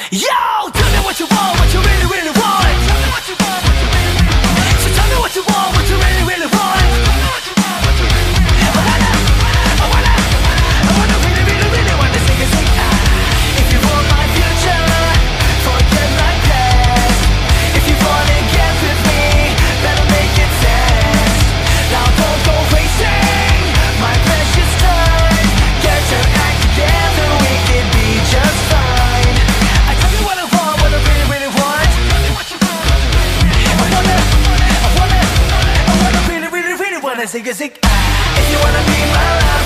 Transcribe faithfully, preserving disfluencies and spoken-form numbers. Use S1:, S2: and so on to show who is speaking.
S1: Yo, tell me what you want, what you really, really want. Tell me what you want, what you really, really want. So tell me what you want, what you really, really want. I wanna, I wanna, I wanna really, really, really want to sing a sing. If you want my future, forget my past. If you wanna get with me, better make it fast. Now don't go wasting my precious time. Get your act together, we can be just fine. I tell you what I want, what I really, really want. I wanna, I wanna, I wanna really, really, really wanna sing a sing. If you wanna be my life,